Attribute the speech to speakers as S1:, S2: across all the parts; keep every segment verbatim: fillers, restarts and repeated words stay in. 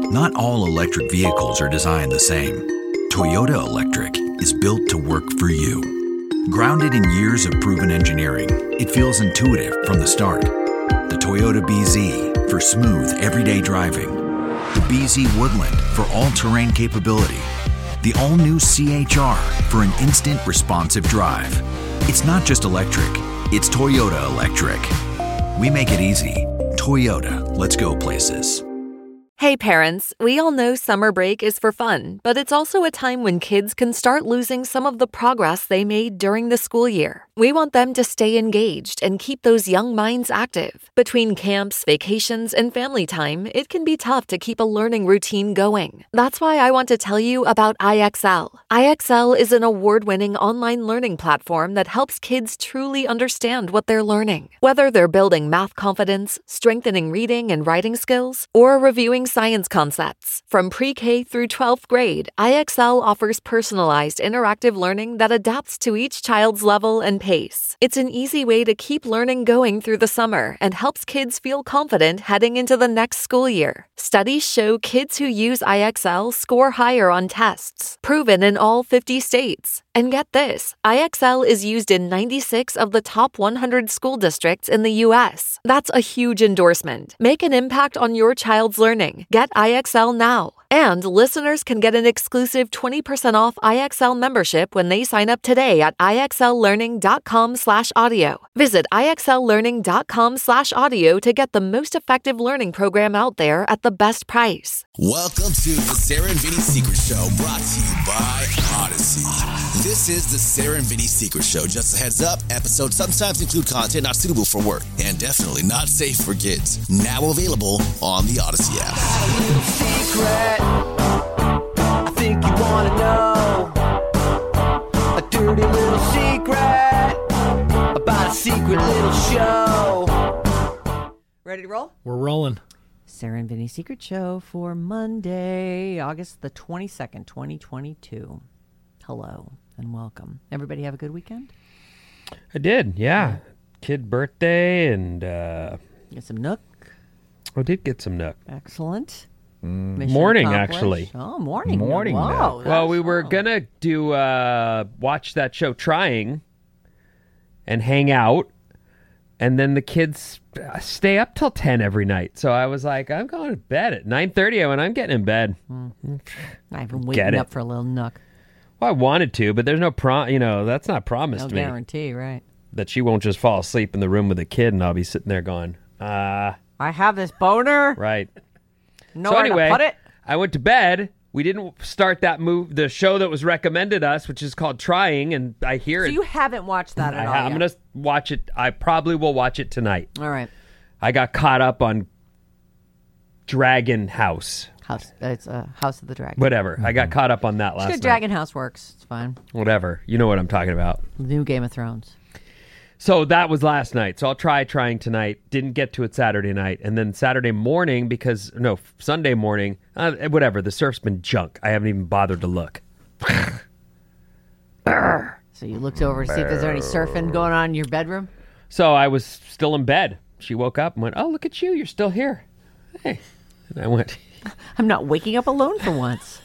S1: Not all electric vehicles are designed the same. Toyota Electric is built to work for you. Grounded in years of proven engineering, it feels intuitive from the start. The Toyota B Z for smooth, everyday driving. The B Z Woodland for all-terrain capability. The all-new C H R for an instant responsive drive. It's not just electric, it's Toyota Electric. We make it easy. Toyota, let's go places.
S2: Hey parents, we all know summer break is for fun, but it's also a time when kids can start losing some of the progress they made during the school year. We want them to stay engaged and keep those young minds active. Between camps, vacations, and family time, it can be tough to keep a learning routine going. That's why I want to tell you about I X L. I X L is an award-winning online learning platform that helps kids truly understand what they're learning. Whether they're building math confidence, strengthening reading and writing skills, or reviewing science concepts. From pre-K through twelfth grade, I X L offers personalized interactive learning that adapts to each child's level and pace. It's an easy way to keep learning going through the summer and helps kids feel confident heading into the next school year. Studies show kids who use I X L score higher on tests, proven in all fifty states. And get this, I X L is used in ninety-six of the top one hundred school districts in the U S. That's a huge endorsement. Make an impact on your child's learning. Get I X L now. And listeners can get an exclusive twenty percent off I X L membership when they sign up today at IXLlearning.com slash audio. Visit IXLlearning.com slash audio to get the most effective learning program out there at the best price.
S3: Welcome to the Sarah and Vinny Secret Show, brought to you by Odyssey. This is the Sarah and Vinny Secret Show. Just a heads up, episodes sometimes include content not suitable for work and definitely not safe for kids. Now available on the Odyssey app.
S4: A little secret, I think you want to know. A dirty little secret about a secret little show.
S5: Ready to roll?
S6: We're rolling.
S5: Sarah and Vinny Secret Show for Monday, August the twenty-second, twenty twenty-two. Hello and welcome. Everybody have a good weekend?
S6: I did, yeah. Kid birthday and... uh
S5: Get some Nook.
S6: I did get some Nook.
S5: Excellent.
S6: Mm. Morning, actually.
S5: Oh, morning.
S7: Morning.
S5: Wow,
S6: well, we
S5: that's-
S6: were
S5: oh.
S6: going to do uh watch that show Trying and hang out. And then the kids stay up till ten every night. So I was like, I'm going to bed at nine thirty when I'm getting in bed.
S5: Mm. I've been
S6: Get
S5: waking
S6: it.
S5: up for a little Nook.
S6: Well, I wanted to, but there's no prom, you know, that's not promised
S5: No
S6: to me.
S5: guarantee, right?
S6: That she won't just fall asleep in the room with a kid and I'll be sitting there going, uh,
S5: I have this boner.
S6: right.
S5: Nowhere
S6: so anyway,
S5: to put it.
S6: I went to bed. We didn't start that move, the show that was recommended us, which is called Trying, and I hear
S5: So
S6: it.
S5: you haven't watched that at
S6: I,
S5: all
S6: I'm
S5: yet.
S6: going to watch it. I probably will watch it tonight.
S5: All right.
S6: I got caught up on Dragon House.
S5: House. It's uh, House of the Dragon.
S6: Whatever. I got caught up on that
S5: It's
S6: last
S5: good.
S6: night.
S5: Dragon House works. It's fine.
S6: Whatever. You know what I'm talking about.
S5: New Game of Thrones.
S6: So that was last night. So I'll try Trying tonight. Didn't get to it Saturday night. And then Saturday morning, because, no, Sunday morning, uh, whatever. The surf's been junk. I haven't even bothered to look.
S5: So you looked over to see if there's any surfing going on in your bedroom?
S6: So I was still in bed. She woke up and went, oh, look at you. You're still here. Hey. And I went,
S5: I'm not waking up alone for once.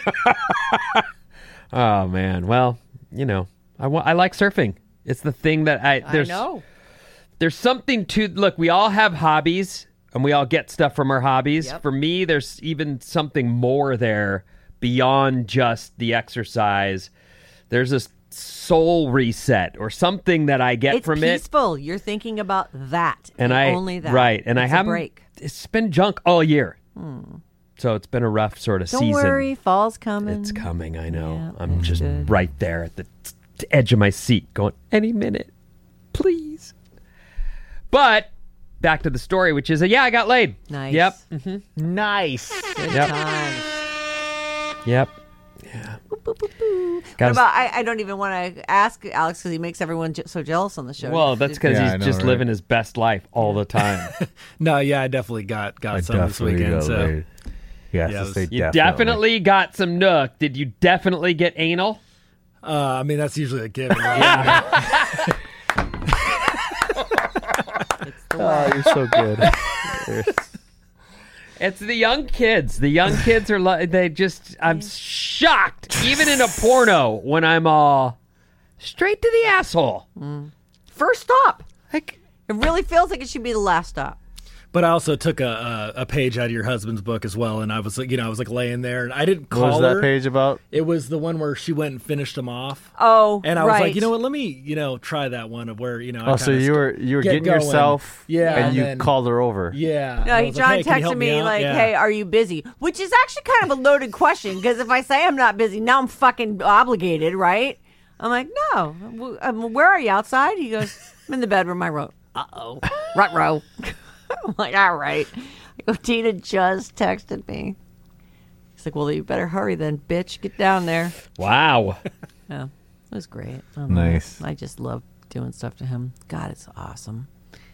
S6: oh, man. Well, you know, I, wa- I like surfing. It's the thing that I... There's,
S5: I know.
S6: There's something to... Look, we all have hobbies, and we all get stuff from our hobbies.
S5: Yep.
S6: For me, there's even something more there beyond just the exercise. There's a soul reset or something that I get
S5: It's
S6: from it.
S5: peaceful. You're thinking about that
S6: And
S5: and
S6: I...
S5: only that.
S6: Right. And
S5: It's
S6: I
S5: a
S6: haven't...
S5: break.
S6: It's been junk all year. Hmm. So it's been a rough sort of
S5: Don't
S6: season.
S5: worry, fall's coming.
S6: It's coming, I know.
S5: Yeah,
S6: I'm just
S5: good.
S6: right there at the t- edge of my seat going, any minute, please. But back to the story, which is, a, yeah, I got laid.
S5: Nice.
S6: Yep. Mm-hmm.
S7: Nice.
S5: Good
S6: Yep.
S5: times.
S6: Yep. Yeah.
S5: Boop, boop, boop, boop. What
S6: Gotta-
S5: about, I, I don't even want to ask Alex because he makes everyone je- so jealous on the show.
S6: Well, that's because
S7: Yeah,
S6: he's
S7: I know,
S6: just
S7: right?
S6: living his best life all the time.
S8: No, yeah, I definitely got got
S7: I
S8: some this
S7: definitely
S8: weekend.
S7: got
S8: So
S7: laid. Yes,
S8: Yeah,
S7: to
S8: it
S7: say
S8: was-
S6: You definitely got some nook. Did you definitely get anal?
S8: uh, I mean, that's usually a given. Right?
S5: It's the
S7: Oh,
S5: way.
S7: you're so good.
S6: It's the young kids. The young kids are like, they just, I'm shocked, even in a porno, when I'm all straight to the asshole.
S5: First stop.
S6: Like,
S5: It really feels like it should be the last stop.
S8: But I also took a, a a page out of your husband's book as well, and I was like, you know, I was like laying there, and I didn't call
S7: What was
S8: her.
S7: that page about?
S8: It was the one where she went and finished them off.
S5: Oh,
S8: And I
S5: right.
S8: was like, you know what? Let me, you know, try that one of where, you know. I
S7: Oh, so
S8: kinda
S7: you
S8: st-
S7: were you were
S8: get
S7: getting
S8: going.
S7: yourself,
S8: Yeah,
S7: and
S8: and
S7: you
S8: then-
S7: called her over.
S8: Yeah. And
S5: No,
S8: I
S5: he
S8: was
S5: John
S8: like, hey, can you help
S5: texted me
S8: out?
S5: like,
S8: Yeah.
S5: "Hey, are you busy?" Which is actually kind of a loaded question because if I say I'm not busy, now I'm fucking obligated, right? I'm like, "No, W- um, where are you? Outside?" He goes, "I'm in the bedroom." I wrote, "Uh oh, rut-row." I'm like, "All right." I go, Tina just texted me. He's like, "Well, you better hurry then, bitch. Get down there."
S6: wow.
S5: Yeah, it was great. I love
S7: Nice.
S5: it. I just love doing stuff to him. God, it's awesome.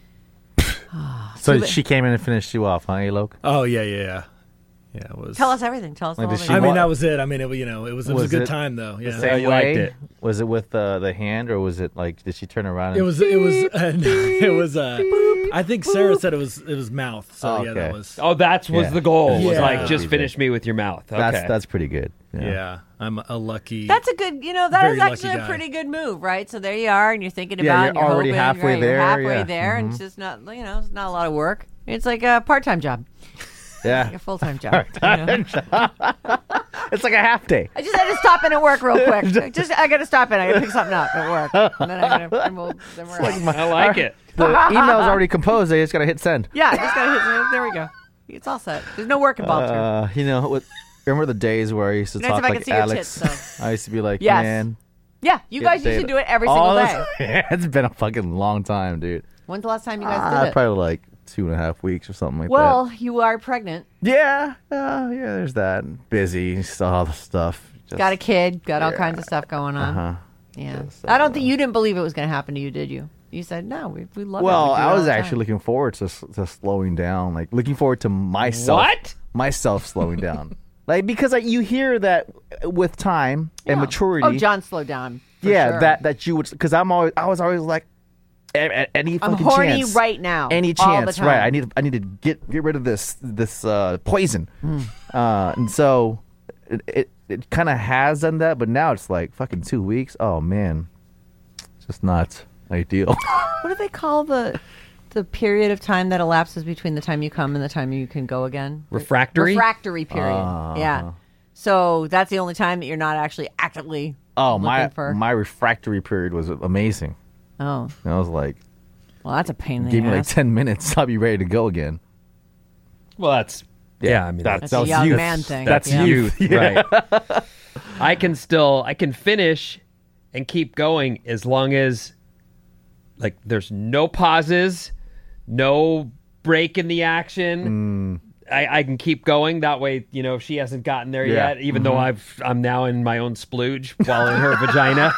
S7: So
S5: Too
S7: she came in and finished you off, huh, Alok?
S8: Oh yeah, yeah, yeah. Yeah, it was.
S5: Tell us everything. Tell us
S7: Like,
S5: all
S7: did
S5: the
S7: she
S8: I mean,
S7: wa-
S8: that was it. I mean, it, you know, it was it was,
S7: Was
S8: a good
S7: it
S8: time though.
S7: The
S8: Yeah.
S7: same
S6: you liked
S7: way?
S6: it.
S7: Was it with uh, the hand, or was it like? Did she turn around? And,
S8: It was. It was. Uh, it was. Uh, I think Sarah said it was. It was mouth. So
S7: Oh,
S8: yeah,
S7: okay.
S8: that was.
S6: Oh, that was
S7: Yeah.
S6: the goal. Was
S8: Yeah.
S6: like, just finish me with your mouth. Okay.
S7: That's that's pretty good.
S8: Yeah. I'm a lucky.
S5: That's a good, you know, that
S8: Very
S5: is
S8: lucky
S5: actually a
S8: guy.
S5: pretty good move, right? So there you are, and you're thinking
S7: Yeah,
S5: about it,
S7: you're
S5: and you're
S7: already
S5: hoping,
S7: halfway
S5: right, you're
S7: there,
S5: halfway
S7: yeah.
S5: there, and it's
S7: Mhm.
S5: just not, you know, it's not a lot of work. It's like a part-time job,
S7: Yeah.
S5: like a full-time job. you know?
S7: It's like a half day.
S5: I just had to stop in at work real quick. Just, I got to stop in. I got to pick something up at work, and then I got to, and we'll, then we're out.
S6: I like it.
S7: The email's already composed. They just gotta hit send.
S5: Yeah, I just got to hit. There we go. It's all set. There's no work involved here.
S7: Uh, you know, what, remember the days where I used to
S5: Nice
S7: talk
S5: if I could
S7: like
S5: see your
S7: Alex?
S5: tits,
S7: I used to be like,
S5: Yes.
S7: man.
S5: Yeah, you
S7: get
S5: guys used to
S7: data.
S5: do it every
S7: All
S5: single
S7: the-
S5: day.
S7: It's been a fucking long time, dude.
S5: When's the last time you guys
S7: Uh,
S5: did it?
S7: probably like two and a half weeks or something like
S5: Well, you are pregnant.
S7: that. Yeah, uh, yeah. There's that. Busy, still all the stuff. Just,
S5: Got a kid. Got all kinds of stuff going on.
S7: Uh-huh.
S5: Yeah.
S7: Just,
S5: I don't
S7: uh,
S5: think you didn't believe it was going to happen to you, did you? You said no. We we love it.
S7: Well,
S5: We do it
S7: I
S5: all
S7: was
S5: the
S7: actually
S5: time."
S7: looking forward to s- to slowing down, like looking forward to myself.
S6: What?
S7: Myself slowing down, like because like, you hear that with time and
S5: Yeah.
S7: maturity.
S5: Oh, John, slow down. for
S7: yeah,
S5: sure.
S7: that that you would because I'm always I was always like, a- a- any
S5: I'm
S7: fucking
S5: horny
S7: chance,
S5: right now.
S7: any
S5: all the
S7: chance,
S5: time.
S7: right? I need I need to get get rid of this this uh, poison,
S5: Hmm.
S7: uh, and so it it, it kind of has done that, but now it's like fucking two weeks. Oh man, it's just not ideal.
S5: What do they call the the period of time that elapses between the time you come and the time you can go again?
S6: Refractory?
S5: Refractory period.
S7: Uh-huh.
S5: Yeah. So that's the only time that you're not actually actively.
S7: Oh
S5: looking
S7: my
S5: for...
S7: my refractory period was amazing.
S5: Oh,
S7: And I was like,
S5: well, that's a pain in the
S7: give me like
S5: ass.
S7: ten minutes, I'll be ready to go again.
S6: Well, that's, yeah, I mean,
S7: That's-
S6: that's,
S5: That's a young
S7: youth.
S5: man thing.
S6: that's
S5: yeah.
S6: youth. Right. I can still, I can finish and keep going as long as, like, there's no pauses, no break in the action. I, I can keep going that way. You know, if she hasn't gotten there
S7: Yeah.
S6: yet, even though I've I'm now in my own splooge while in her vagina.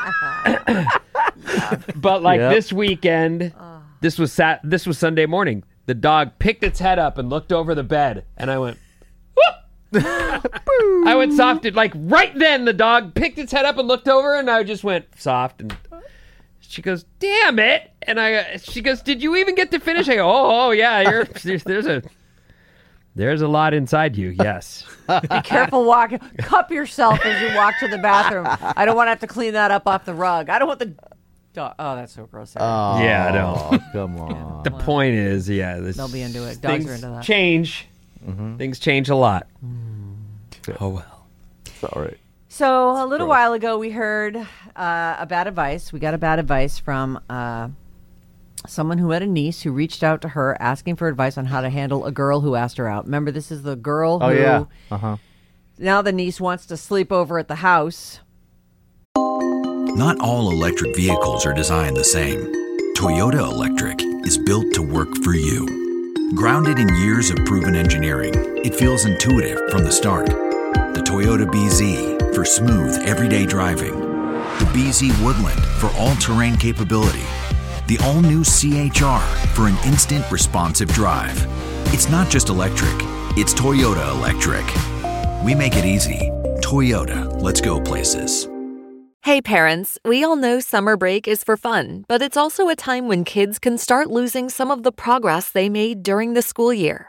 S6: But like
S7: Yep.
S6: this weekend, this was sat. This was Sunday morning. The dog picked its head up and looked over the bed, and I went. Whoop! I went soft. Like right then, the dog picked its head up and looked over, and I just went soft. And she goes, "Damn it!" And I, she goes, "Did you even get to finish?" I go, "Oh, oh yeah, you're there's, there's a there's a lot inside you." Yes.
S5: Be careful walking. Cup yourself as you walk to the bathroom. I don't want to have to clean that up off the rug. I don't want the. Dog. Oh, that's so gross. Sarah.
S7: Oh,
S6: Yeah, I know.
S7: Come on.
S6: The point is, yeah, this,
S5: They'll be into it. Dogs
S6: things
S5: are into that.
S6: change. Things change a lot. Oh well.
S7: It's all right.
S5: So a little while ago, we heard uh, a bad advice. We got a bad advice from uh, someone who had a niece who reached out to her asking for advice on how to handle a girl who asked her out. Remember, this is the girl
S7: Oh
S5: who
S7: yeah. Uh huh.
S5: now the niece wants to sleep over at the house.
S1: Not all electric vehicles are designed the same. Toyota Electric is built to work for you. Grounded in years of proven engineering, it feels intuitive from the start. The Toyota B Z for smooth, everyday driving. The B Z Woodland for all-terrain capability. The all-new C H R for an instant responsive drive. It's not just electric, it's Toyota Electric. We make it easy. Toyota, let's go places.
S2: Hey parents, we all know summer break is for fun, but it's also a time when kids can start losing some of the progress they made during the school year.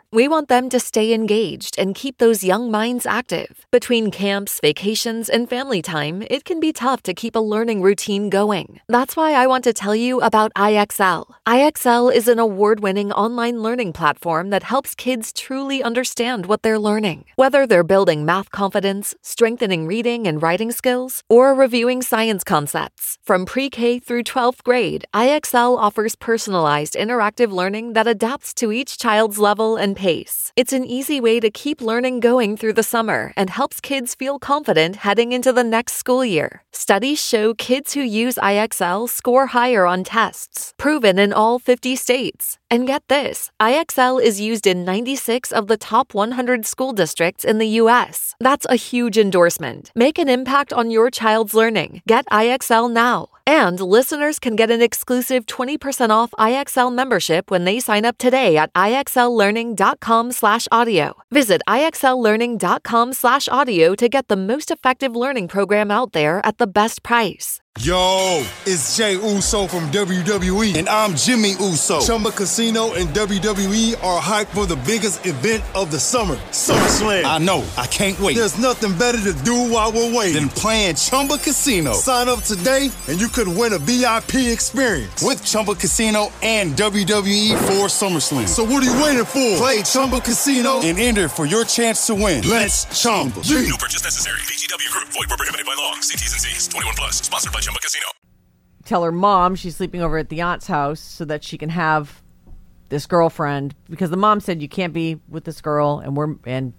S2: We want them to stay engaged and keep those young minds active. Between camps, vacations, and family time, it can be tough to keep a learning routine going. That's why I want to tell you about I X L. I X L is an award-winning online learning platform that helps kids truly understand what they're learning. Whether they're building math confidence, strengthening reading and writing skills, or reviewing science concepts. From pre-K through twelfth grade, I X L offers personalized interactive learning that adapts to each child's level and pace. It's an easy way to keep learning going through the summer and helps kids feel confident heading into the next school year. Studies show kids who use I X L score higher on tests, proven in all fifty states. And get this, I X L is used in ninety-six of the top one hundred school districts in the U S. That's a huge endorsement. Make an impact on your child's learning. Get I X L now. And listeners can get an exclusive twenty percent off I X L membership when they sign up today at IXLlearning.com slash audio. Visit IXLlearning.com slash audio to get the most effective learning program out there at the best price.
S9: Yo, it's Jay Uso from W W E. And I'm Jimmy Uso. Chumba Casino and W W E are hyped for the biggest event of the summer, SummerSlam.
S3: I know. I can't wait.
S9: There's nothing better to do while we're waiting
S3: Then playing Chumba Casino.
S9: Sign up today and you could win a V I P experience
S3: With Chumba Casino and W W E for SummerSlam.
S9: So what are you waiting for? Play Chumba Casino
S3: And enter for your chance to win.
S9: Let's Chumba.
S10: No purchase necessary. V G W Group. Void where prohibited by law. See T's and C's. twenty-one plus. Sponsored by Chumba Casino.
S5: Tell her mom she's sleeping over at the aunt's house so that she can have this girlfriend, because the mom said you can't be with this girl, and we're and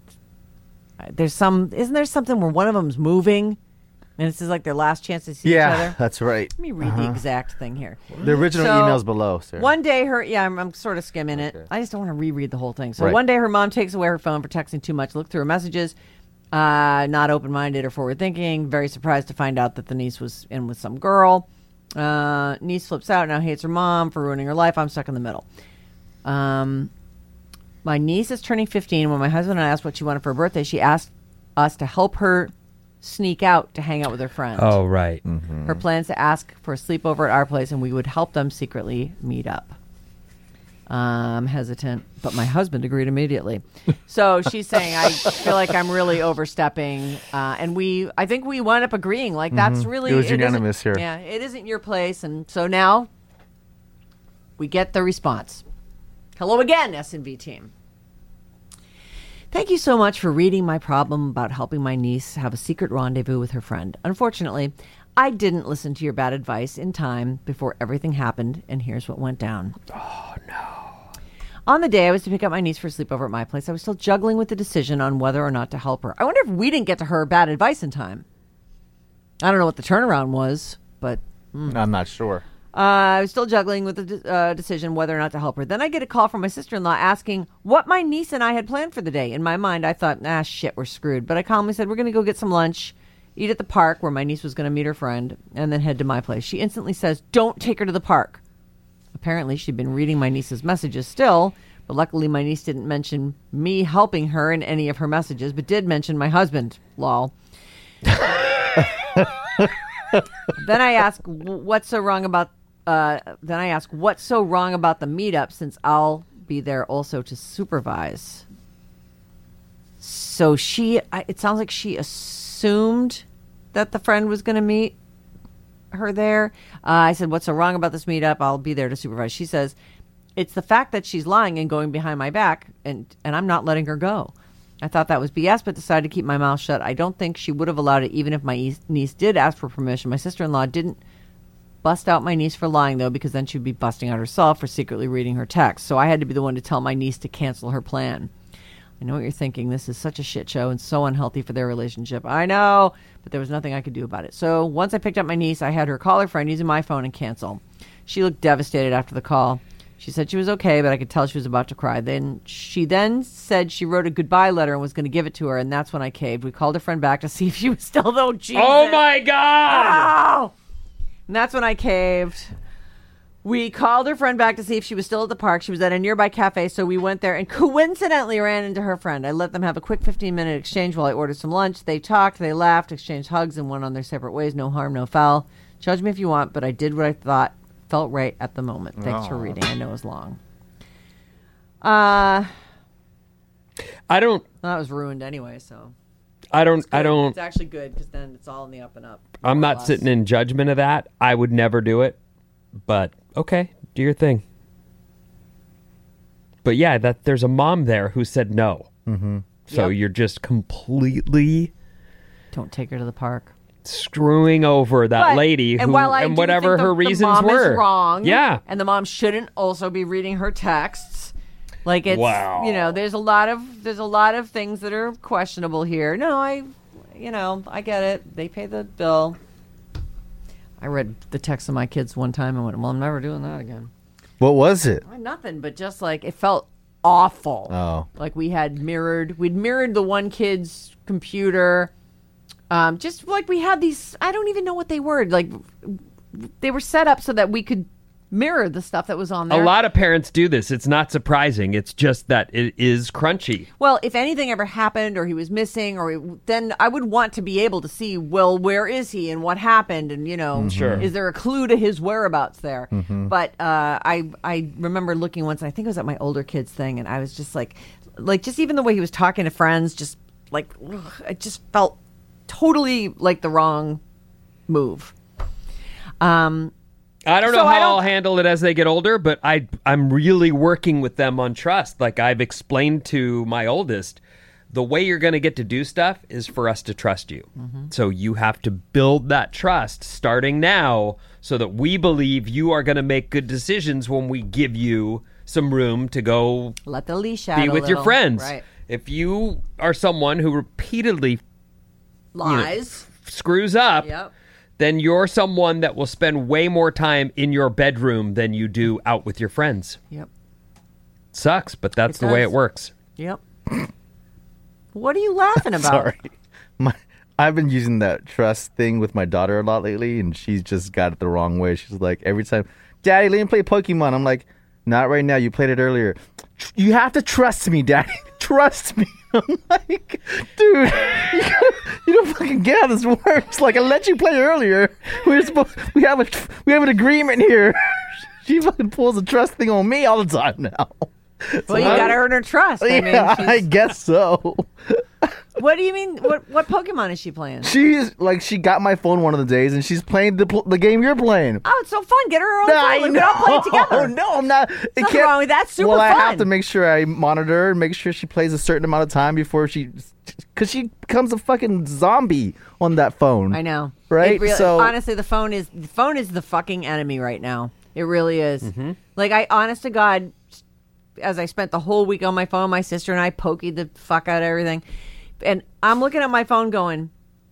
S5: there's some isn't there something where one of them's moving and this is like their last chance to see
S7: Yeah,
S5: each other.
S7: that's right.
S5: Let me read
S7: Uh-huh.
S5: the exact thing here.
S7: The original
S5: So,
S7: email's below, sir.
S5: One day her yeah I'm, I'm sort of skimming
S7: Okay.
S5: it. I just don't want to reread the whole thing. So
S7: Right.
S5: one day her mom takes away her phone for texting too much, looked through her messages, uh, not open-minded or forward-thinking, very surprised to find out that the niece was in with some girl. Uh, niece flips out, now hates her mom for ruining her life. I'm stuck in the middle. Um, my niece is turning fifteen. When my husband and I asked what she wanted for her birthday, she asked us to help her sneak out to hang out with her friend.
S6: Oh, right.
S5: Her plans to ask for a sleepover at our place, and we would help them secretly meet up. Um, hesitant, but my husband agreed immediately. So she's saying, I feel like I'm really overstepping. Uh, and we, I think we wound up agreeing. Like, that's really.
S7: It was
S5: isn't-
S7: unanimous here.
S5: Yeah, it isn't your place. And so now we get the response. Hello again, S and V team. Thank you so much for reading my problem about helping my niece have a secret rendezvous with her friend. Unfortunately, I didn't listen to your bad advice in time before everything happened, and here's what went down. Oh, no. On the day I was to pick up my niece for a sleepover at my place, I was still juggling with the decision on whether or not to help her. I wonder if we didn't get to her bad advice in time. I don't know what the turnaround was, but...
S7: Mm. I'm not sure.
S5: Uh, I was still juggling with the de- uh, decision whether or not to help her. Then I get a call from my sister-in-law asking what my niece and I had planned for the day. In my mind, I thought, ah, shit, we're screwed. But I calmly said, we're going to go get some lunch, eat at the park where my niece was going to meet her friend, and then head to my place. She instantly says, don't take her to the park. Apparently, she'd been reading my niece's messages still, but luckily my niece didn't mention me helping her in any of her messages, but did mention my husband. Lol. Then I ask, what's so wrong about Uh, then I ask, what's so wrong about the meetup, since I'll be there also to supervise? So she, I, it sounds like she assumed that the friend was going to meet her there. Uh, I said, what's so wrong about this meetup? I'll be there to supervise. She says, it's the fact that she's lying and going behind my back, and, and I'm not letting her go. I thought that was B S, but decided to keep my mouth shut. I don't think she would have allowed it even if my niece did ask for permission. My sister-in-law didn't bust out my niece for lying, though, because then she'd be busting out herself for secretly reading her text. So I had to be the one to tell my niece to cancel her plan. I know what you're thinking. This is such a shit show and so unhealthy for their relationship. I know, but there was nothing I could do about it. So once I picked up my niece, I had her call her friend using my phone and cancel. She looked devastated after the call. She said she was okay, but I could tell she was about to cry. Then she then said she wrote a goodbye letter and was going to give it to her, and that's when I caved. We called her friend back to see if she was still though. Jesus.
S6: Oh my God!
S5: Oh! And that's when I caved. We called her friend back to see if she was still at the park. She was at a nearby cafe, so we went there and coincidentally ran into her friend. I let them have a quick fifteen-minute exchange while I ordered some lunch. They talked, they laughed, exchanged hugs, and went on their separate ways. No harm, no foul. Judge me if you want, but I did what I thought felt right at the moment. Thanks for reading. I know it was long. Uh,
S6: I don't.
S5: Well, that was ruined anyway, so.
S6: I don't. I
S5: Good.
S6: don't.
S5: It's actually good because then it's all in the up and up.
S6: I'm
S5: more or
S6: not
S5: less.
S6: sitting in judgment of that. I would never do it. But okay, do your thing. But yeah, that there's a mom there who said no.
S7: Mm-hmm.
S6: So
S5: Yep.
S6: you're just completely
S5: Don't take her to the park.
S6: screwing over that
S5: But-
S6: lady who
S5: and, while I
S6: and
S5: do
S6: whatever
S5: think the,
S6: her
S5: the
S6: reasons
S5: mom
S6: were.
S5: is wrong.
S6: Yeah.
S5: And the mom shouldn't also be reading her texts. Like it's
S6: Wow.
S5: you know, there's a lot of there's a lot of things that are questionable here. No, I you know, I get it. They pay the bill. I read the text of my kids one time and went, well, I'm never doing that again.
S7: What was it?
S5: Nothing, but just like it felt awful.
S7: Oh.
S5: Like we had mirrored, we'd mirrored the one kid's computer. Um, just like we had these, I don't even know what they were. Like they were set up so that we could mirror the stuff that was on there.
S6: A lot of parents do this. It's not surprising. It's just that it is crunchy.
S5: Well, if anything ever happened or he was missing or he, then I would want to be able to see, well, where is he and what happened? And, you know,
S6: Sure.
S5: is there a clue to his whereabouts there?
S7: Mm-hmm.
S5: But uh, I I remember looking once, I think it was at my older kids thing, and I was just like, like just even the way he was talking to friends, just like, ugh, it just felt totally like the wrong move. Um,
S6: I don't know
S5: So
S6: how
S5: I don't-
S6: I'll handle it as they get older, but I I'm really working with them on trust. Like I've explained to my oldest, the way you're going to get to do stuff is for us to trust you. So you have to build that trust starting now so that we believe you are going to make good decisions when we give you some room to go
S5: let the leash out
S6: be
S5: a
S6: with your
S5: little.
S6: friends.
S5: Right.
S6: If you are someone who repeatedly
S5: Lies.
S6: screws up,
S5: Yep.
S6: then you're someone that will spend way more time in your bedroom than you do out with your friends.
S5: Yep.
S6: Sucks, but that's
S5: It
S6: the way
S5: does.
S6: it works.
S5: Yep. What are you laughing about?
S7: Sorry. My, I've been using that trust thing with my daughter a lot lately, and she's just got it the wrong way. She's like, every time, Daddy, let me play Pokemon. I'm like, not right now. You played it earlier. "Tr- You have to trust me, Daddy. Trust me. I'm like, dude, you, you don't fucking get how this works. Like, I let you play earlier. We're supposed, we have a, we have an agreement here. She fucking pulls a trust thing on me all the time now.
S5: Well, you got to earn her trust. I mean,
S7: yeah,
S5: she's-
S7: I guess so.
S5: what do you mean? What what Pokemon is she playing?
S7: She's like, she got my phone one of the days, and she's playing the pl- the game you're playing.
S5: Oh, it's so fun. Get her her own
S7: I
S5: phone. We can all play it together.
S7: No, I'm not. It
S5: nothing
S7: can't-
S5: wrong with that. Super
S7: well, I
S5: fun.
S7: have to make sure I monitor her and make sure she plays a certain amount of time before she, because she becomes a fucking zombie on that phone.
S5: I know.
S7: Right?
S5: It really,
S7: So-
S5: honestly, the phone is the phone is the fucking enemy right now. It really is.
S7: Mm-hmm.
S5: Like I, honest to God, as I spent the whole week on my phone, my sister and I pokeyed the fuck out of everything, and I'm looking at my phone going,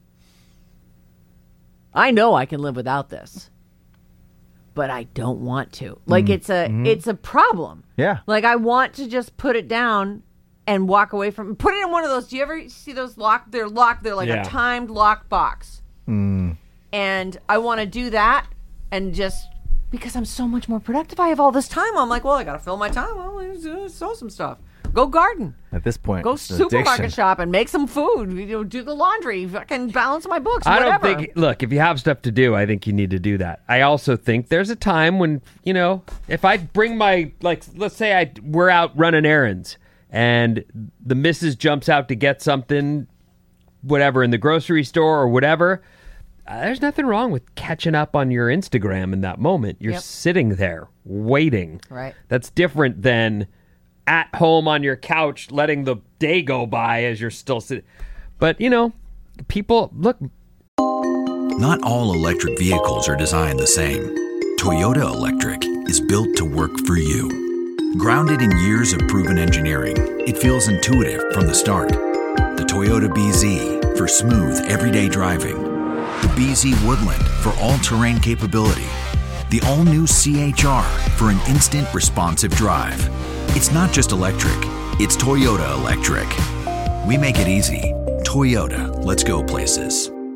S5: I know I can live without this, but I don't want to. Like it's a it's a problem.
S7: Mm-hmm. Yeah.
S5: Like I want to just put it down and walk away from. Put it in one of those. Do you ever see those locked? They're locked. They're like
S6: Yeah.
S5: a timed locked box.
S7: Mm.
S5: And I want to do that and just because I'm so much more productive. I have all this time. I'm like, well, I got to fill my time. Well, let's uh, sew some stuff. Go garden.
S7: At this point,
S5: Go
S7: it's an
S5: supermarket
S7: addiction.
S5: shop and make some food. You know, do the laundry. Fucking balance my books.
S6: I don't
S5: whatever.
S6: think. Look, if you have stuff to do, I think you need to do that. I also think there's a time when you know, if I bring my like, let's say I we're out running errands and the missus jumps out to get something, whatever in the grocery store or whatever. Uh, there's nothing wrong with catching up on your Instagram in that moment. You're
S5: Yep.
S6: sitting there waiting.
S5: Right.
S6: That's different than at home on your couch letting the day go by as you're still sitting. But, you know, people, look.
S1: Not all electric vehicles are designed the same. Toyota Electric is built to work for you. Grounded in years of proven engineering, it feels intuitive from the start. The Toyota B Z for smooth, everyday driving. The B Z Woodland for all-terrain capability. The all-new C H R for an instant responsive drive. It's not just electric, it's Toyota Electric. We make it easy. Toyota, let's go places.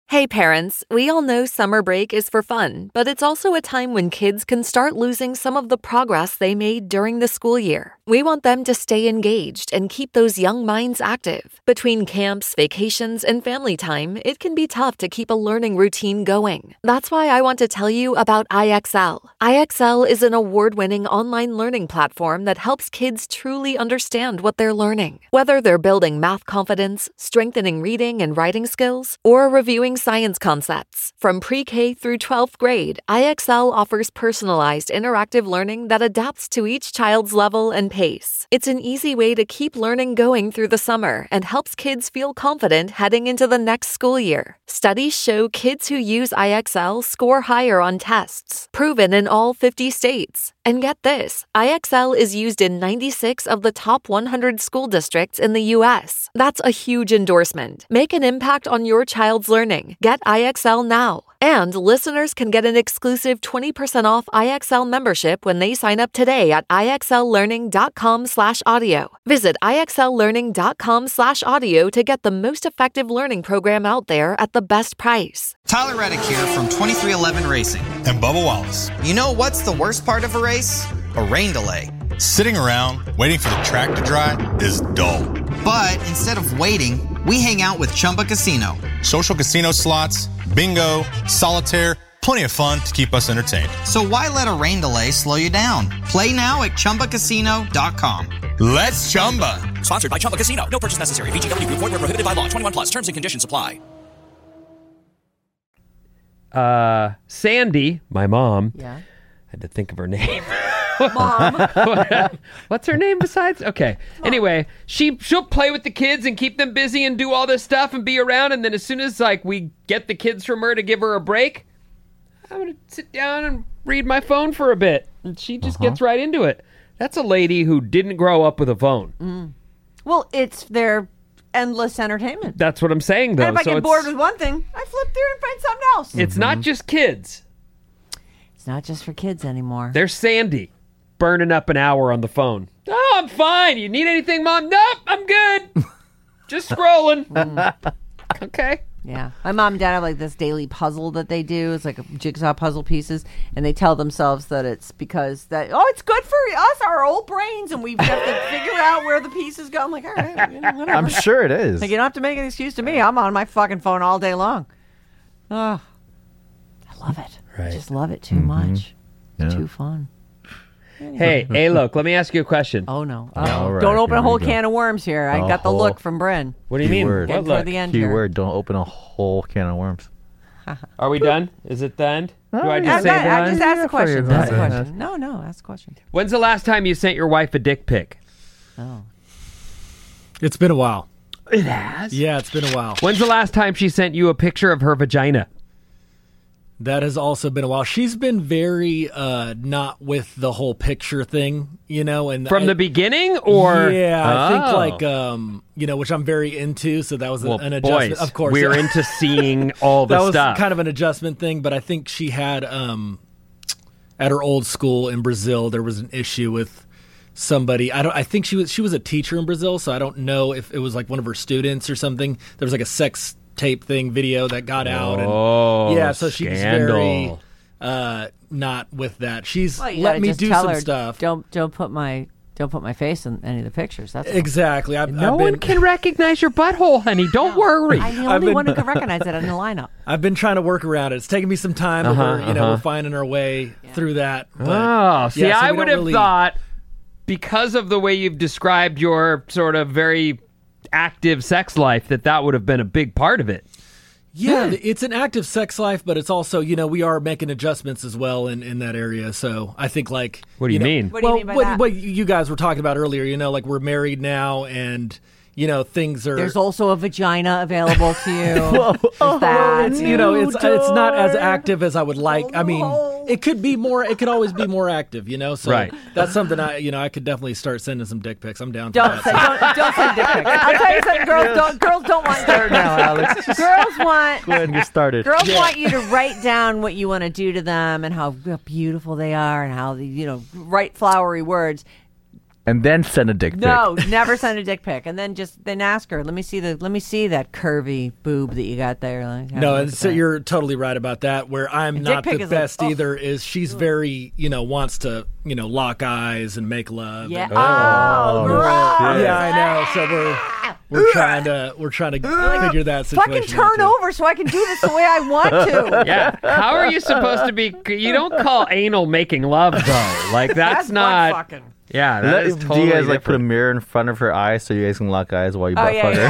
S2: Hey parents, we all know summer break is for fun, but it's also a time when kids can start losing some of the progress they made during the school year. We want them to stay engaged and keep those young minds active. Between camps, vacations, and family time, it can be tough to keep a learning routine going. That's why I want to tell you about I X L. I X L is an award-winning online learning platform that helps kids truly understand what they're learning. Whether they're building math confidence, strengthening reading and writing skills, or reviewing science concepts. From pre-K through twelfth grade, I X L offers personalized interactive learning that adapts to each child's level and pace. It's an easy way to keep learning going through the summer and helps kids feel confident heading into the next school year. Studies show kids who use I X L score higher on tests, proven in all fifty states. And get this, I X L is used in ninety-six of the top one hundred school districts in the U S. That's a huge endorsement. Make an impact on your child's learning. Get I X L now. And listeners can get an exclusive twenty percent off I X L membership when they sign up today at IXLlearning.com slash audio. Visit IXLlearning.com slash audio to get the most effective learning program out there at the best price.
S11: Tyler Reddick here from twenty-three eleven Racing.
S10: And Bubba Wallace.
S11: You know what's the worst part of a race? A rain delay.
S10: Sitting around waiting for the track to dry is dull.
S11: But instead of waiting, we hang out with Chumba Casino.
S10: Social casino slots, bingo, solitaire, plenty of fun to keep us entertained.
S11: So why let a rain delay slow you down? Play now at Chumba Casino dot com.
S10: Let's Chumba.
S12: Sponsored by Chumba Casino. No purchase necessary. V G W Group. Void where prohibited by law. twenty-one plus. Terms and conditions apply.
S6: Uh, Sandy, my mom.
S5: Yeah.
S6: I had to think of her name.
S5: Mom.
S6: What's her name besides? Okay. Anyway, she she'll play with the kids and keep them busy and do all this stuff and be around. And then as soon as like we get the kids from her to give her a break, I'm gonna sit down and read my phone for a bit, and she just
S7: Uh-huh.
S6: gets right into it. That's a lady who didn't grow up with a phone.
S5: Mm. Well, it's their endless entertainment.
S6: That's what I'm saying, though.
S5: And if I
S6: So
S5: get
S6: it's-
S5: bored with one thing, I flip through and find something else.
S6: It's not just kids.
S5: It's not just for kids anymore.
S6: There's Sandy burning up an hour on the phone. Oh, I'm fine. You need anything, Mom? Nope, I'm good. Just scrolling. Okay.
S5: Yeah. My mom and dad have like this daily puzzle that they do. It's like a jigsaw puzzle pieces. And they tell themselves that it's because that, oh, it's good for us, our old brains. And we have to figure out where the pieces go. I'm like, all right, you know, whatever.
S7: I'm sure it is.
S5: Like, you don't have to make an excuse to me. I'm on my fucking phone all day long. Oh, I love it. I
S6: Right.
S5: just love it too
S7: Mhm.
S5: much. It's
S7: Yeah.
S5: too fun.
S6: Hey, hey, look, let me ask you a question.
S5: Oh, no.
S7: All
S5: Uh-oh.
S7: right,
S5: Don't open
S7: here
S5: a
S7: we
S5: whole
S7: go.
S5: can of worms here. I
S7: A
S5: got the
S7: whole-
S5: look from Bryn.
S6: What do you mean?
S7: Keyword.
S6: What
S5: Getting toward
S6: look?
S5: the end here.
S7: Keyword, don't open a whole can of worms.
S6: Are we done? Is it the end? Do I
S5: I'm
S6: just say
S5: not- I
S6: done?
S5: just asked
S7: Yeah,
S5: the question.
S7: for you.
S5: Ask the
S7: Yeah.
S5: question. No, no, ask the question.
S6: When's the last time you sent your wife a dick pic?
S5: Oh.
S8: It's been a while.
S6: It has?
S8: Yeah, it's been a while.
S6: When's the last time she sent you a picture of her vagina?
S8: That has also been a while. She's been very uh, not with the whole picture thing, you know. And
S6: From
S8: I-
S6: the beginning, or
S8: yeah, I think
S6: Oh.
S8: like um, you know, which I'm very into. So that was
S6: Well,
S8: an adjustment.
S6: boys,
S8: Of course,
S6: we're
S8: yeah.
S6: into seeing all the
S8: that was
S6: stuff.
S8: kind of an adjustment thing. But I think she had um, at her old school in Brazil, there was an issue with somebody. I don't. I think she was she was a teacher in Brazil, so I don't know if it was like one of her students or something. There was like a sex tape thing video that got out.
S6: Oh,
S8: And, yeah, so she was
S6: scandal.
S8: very uh, not with that. She's
S5: Well, you
S8: let
S5: gotta
S8: me
S5: just
S8: do
S5: tell
S8: some
S5: her,
S8: stuff.
S5: Don't don't put my don't put my face in any of the pictures. That's all.
S8: Exactly. I've,
S6: No
S8: I've
S6: one
S8: been,
S6: can recognize your butthole, honey. Don't worry.
S5: I'm the
S8: I've
S5: only
S8: been-
S5: one who can recognize it in the lineup.
S8: I've been trying to work around it. It's taken me some time, but
S6: Uh-huh,
S8: we're, you know,
S6: uh-huh.
S8: we're finding our way through that. But,
S6: Oh, see,
S8: yeah, so
S6: I
S8: we
S6: would
S8: don't
S6: have
S8: really-
S6: thought, because of the way you've described your sort of very active sex life, that that would have been a big part of it.
S8: Yeah, it's an active sex life, but it's also, you know, we are making adjustments as well in, in that area. So I think, like,
S6: What do you
S8: know-
S6: mean?
S5: What do you
S8: well,
S5: mean by
S8: what,
S5: that?
S8: what you guys were talking about earlier, you know, like we're married now, and you know things are.
S5: There's also a vagina available to you. There's that.
S8: It's, you know, it's it's not as active as I would like. I mean, it could be more. It could always be more active, you know. So
S6: Right.
S8: that's something I, you know, I could definitely start sending some dick pics. I'm down for
S5: Don't
S8: that.
S5: send, don't, don't send dick pics. I'll tell you something, girls don't girls don't want
S7: Start now, Alex. Just
S5: girls want
S7: go ahead and get started.
S5: girls want you to write down what you want to do to them and how beautiful they are and how the, you know, write flowery words.
S7: and then send a dick pic.
S5: No, never send a dick pic, and then just then ask her. Let me see the. Let me see that curvy boob that you got there. Like,
S8: no, and so you're totally right about that. Where I'm
S5: A
S8: not
S5: dick pic
S8: the
S5: is like,
S8: best
S5: oh.
S8: either. Is she's very, you know, wants to, you know, lock eyes and make love.
S5: Yeah.
S8: and-
S5: Oh, gross.
S8: yeah, I know. So we're we're trying to we're trying to figure that situation.
S5: Fucking turn
S8: out, too.
S5: over so I can do this the way I want to.
S6: Yeah. How are you supposed to be? You don't call anal making love, though. Like, that's,
S5: That's
S6: not.
S5: butt fucking.
S6: Yeah, that
S7: Let-
S6: is
S7: do
S6: totally
S7: you guys like put a
S6: different.
S7: mirror in front of her eyes so you guys can lock eyes while you
S5: Oh
S7: butt
S5: yeah,
S7: fuck her?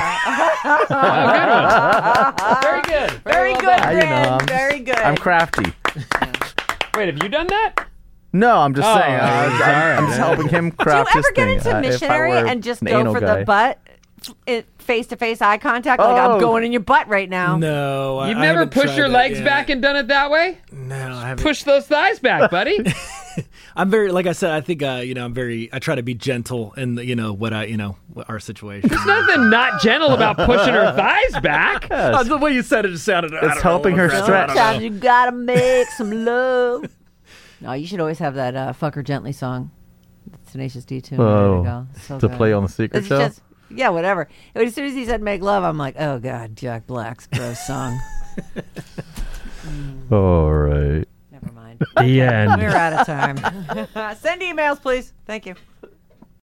S5: yeah.
S6: Oh, good one. Very good.
S5: Very
S6: well
S5: good,
S6: done.
S7: Ah, you know,
S5: Brand.
S7: I'm just-
S5: Very good.
S7: I'm crafty.
S6: Wait, have you done that?
S7: No, I'm just
S6: Oh,
S7: saying. I was,
S6: all
S7: I'm,
S6: right.
S7: I'm just helping him
S5: Do you
S7: craft his
S5: ever get
S7: thing.
S5: into
S7: Uh, if I
S5: missionary
S7: were
S5: and just
S7: an
S5: go
S7: anal
S5: for
S7: guy.
S5: the butt, face to face eye contact? Like
S7: Oh.
S5: I'm going in your butt right now.
S8: No, I-
S6: You've
S8: I
S6: never
S8: haven't
S6: pushed
S8: tried
S6: your
S8: that
S6: legs
S8: yet.
S6: back and done it that way?
S8: No, I haven't.
S6: Push those thighs back, buddy.
S8: I'm very, like I said, I think, uh, you know, I'm very, I try to be gentle in, the, you know, what I, you know, what our situation.
S6: There's nothing not gentle about pushing her thighs back.
S8: Uh, the way you said it, it sounded. I
S7: It's
S8: don't
S7: helping
S8: know,
S7: her
S8: Chris, I
S7: stretch.
S8: don't know.
S5: Sometimes you gotta make some love. No, you should always have that uh, "Fuck Her Gently" song. Tenacious D tune.
S7: Oh,
S5: there you go. So
S7: to
S5: good.
S7: play on the Secret
S5: It's
S7: Show?
S5: just- yeah, whatever. As soon as he said "make love," I'm like, oh god, Jack Black's gross song.
S7: All right.
S5: Never mind.
S6: The end.
S5: We're out of time. Send emails, please. Thank you.